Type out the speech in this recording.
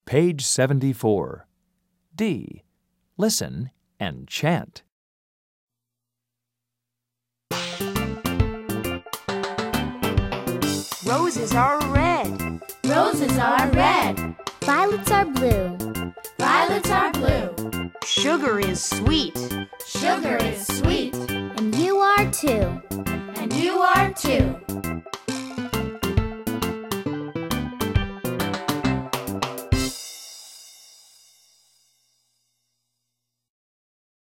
Page 74. D. Listen and chant. Roses are red. Roses are red. Violets are blue. Violets are blue. Sugar is sweet. Sugar is sweet. And you are too. And you are too.